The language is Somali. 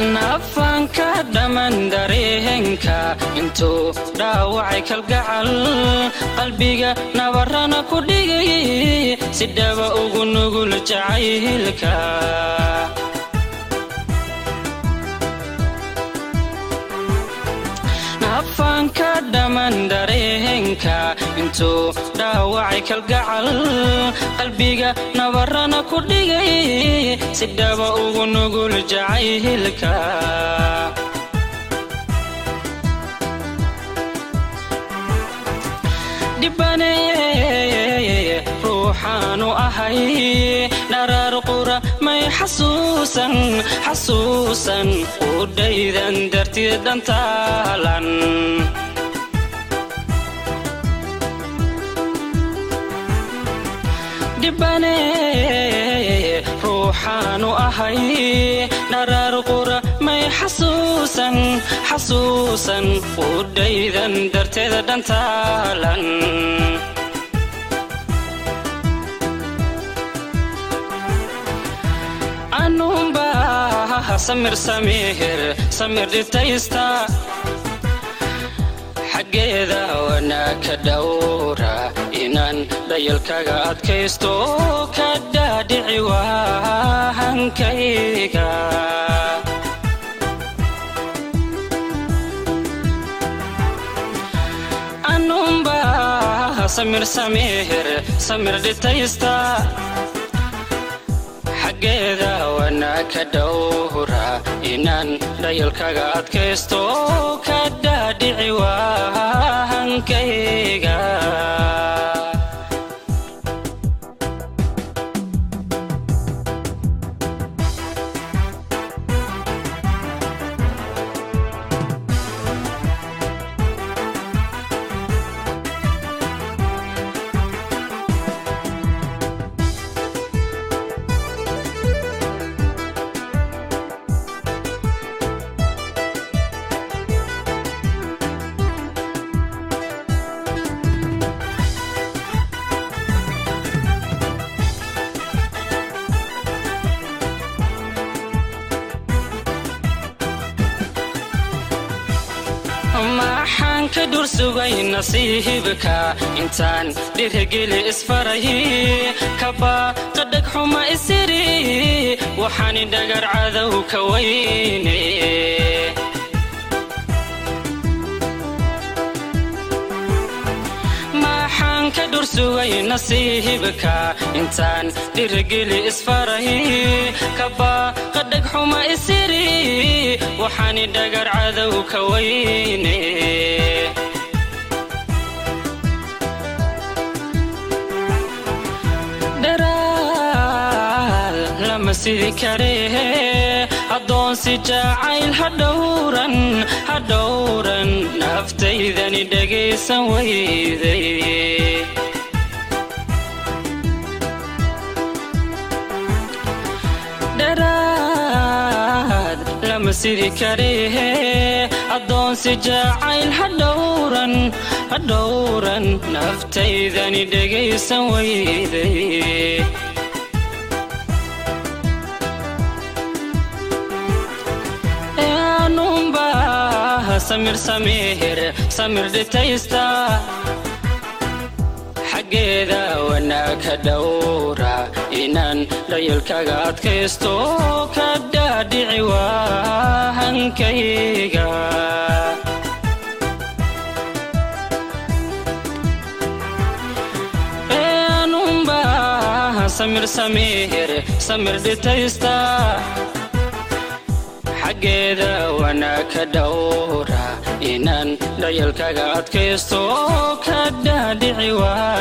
nafanka dhaman dareenka intuu dhaawacay kalgacal qalbiga nabarana ku dhigay si dhaba ugu nugul jacaylka nafanka dhaman dareenka intuu dhaawacay kalgacal qalbiga nabarana ku dhigay si dhaba ugu nugul jacaylka dibane ruuxaanu ahay dharar qura may xasuusan u dhaydan darteed dhantaalan dibane ruuxaanu ahay dharar qura may xasuusan u dhaydan darteed dhantaalan anumba samir dhitaysta xaggeeda wanaagka dhowra inaan dhayalkaga adkaysto ka dhaadhici wahankayga anumba samir dhitaysta xaggeeda wanaagka dhowra inaan dhayalkaga adkaysto ka dhaadhici wahankayga maxaan ka dhursugay nasiibka intaan dhirigeli isfaray kaba qadhag xuma isiri waxaan dhagar cadow ka weyne maxaan ka dhursugay nasiibka intaan dhirigeli isfaray kaba qadhag xuma isiri waxaan dhagar cadow ka weyne dharaal lama sidi karee addoonsi jacayl hadhowran naftaydani dhagaysan weyday lama sidi karee addoonsi jacayl hadhowran naftaydani dhagaysan weyday anumba samir dhitaysta xaggeeda wanaagka dhowra inaan dhayalkaga adkaysto ka dhaadhici wahankayga anumba samir dhitaysta xaggeeda wanaagka dhowra inaan dhayalkaga adkaysto ka dhaadhici